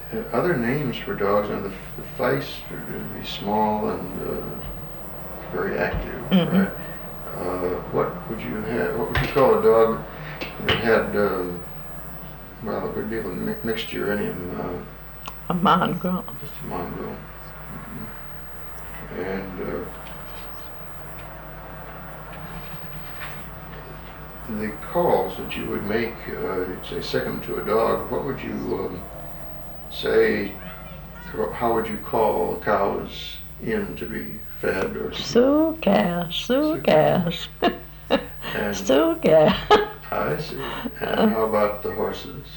Other names for dogs, the Feist would be small and very active, Mm-hmm. right? What would you have? What would you call a dog that had, well, it would be a mixture, any of them, A mongrel. just a mongrel. And the calls that you would make, say, second to a dog, what would you say? How would you call the cows in to be fed or to Sioux cows, Sioux cows. And Sioux cows. I see. And how about the horses?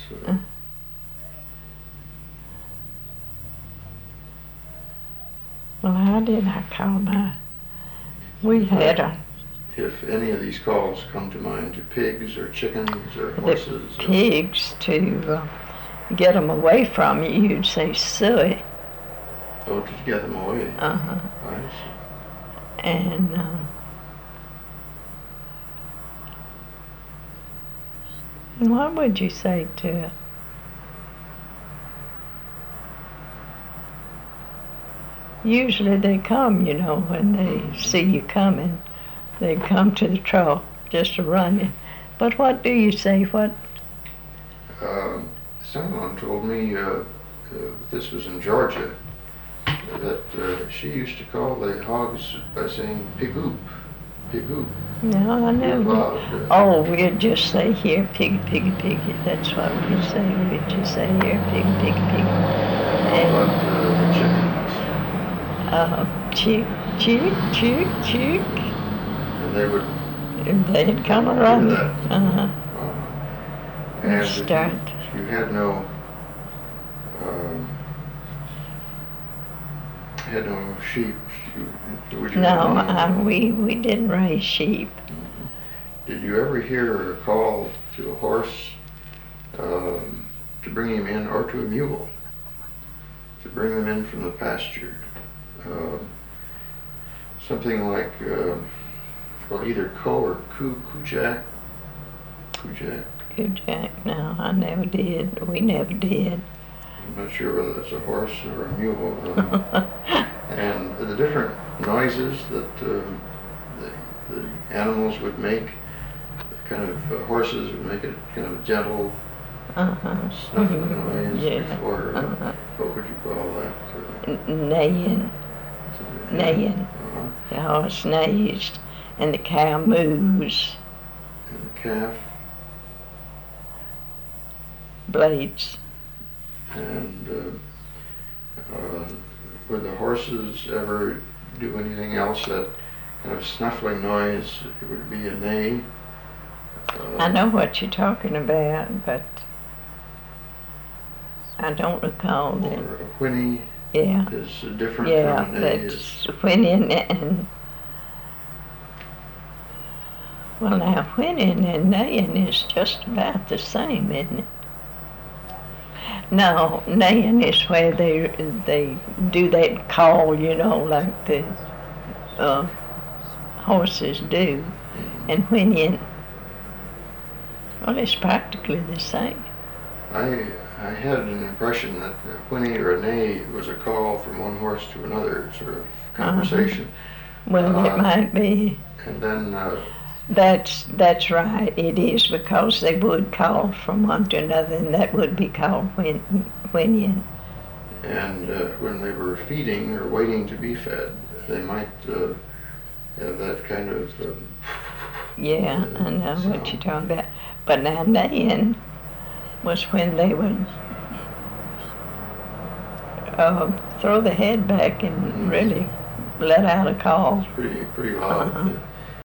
Well, how did I call mine? We had a If any of these calls come to mind, to pigs or chickens or horses? the pigs to get them away from you. You'd say suey. Oh, to get them away. Uh-huh. I see. And what would you say to it? Usually they come, you know, when they see you coming. They come to the trough just a running. But what do you say? What? Someone told me this was in Georgia that she used to call the hogs by saying pig-oop, pig-oop. No, I never. Loud. Oh, we'd just say here, piggy, piggy, piggy. That's what we'd say. We'd just say here, piggy, piggy, piggy. How about the chickens? Cheek, cheek, cheek, cheek. And they would. And they'd come around. And if Start. you had no sheep, would you? No, we didn't raise sheep. Did you ever hear a call to a horse to bring him in, or to a mule to bring them in from the pasture? Something like, well, either co or kujak. Kujak. Kujak, no, I never did. We never did. I'm not sure whether it's a horse or a mule. And the different noises that the animals would make, kind of horses would make it kind of gentle, snuffling noise Yeah. before, what would you call that? Neighing. Neighing. The horse neighs and the cow moves. And the calf. Blades. And would the horses ever do anything else? That kind of snuffling noise, it would be a neigh. I know what you're talking about, but I don't recall that. Or a whinny Yeah, is different yeah, from a neigh. that's whinnying and well, now whinnying and neighing is just about the same, isn't it? No, neighing is where they do that call, you know, like the horses do, and whinnying, well, it's practically the same. I had an impression that a whinny or a neigh was a call from one horse to another, sort of conversation. Well, it might be. And then That's right. It is, because they would call from one to another, and that would be called whinnying. And when they were feeding or waiting to be fed, they might have that kind of. Yeah, I know what you're talking about. But now neighing was when they would throw the head back and really let out a call. Pretty loud.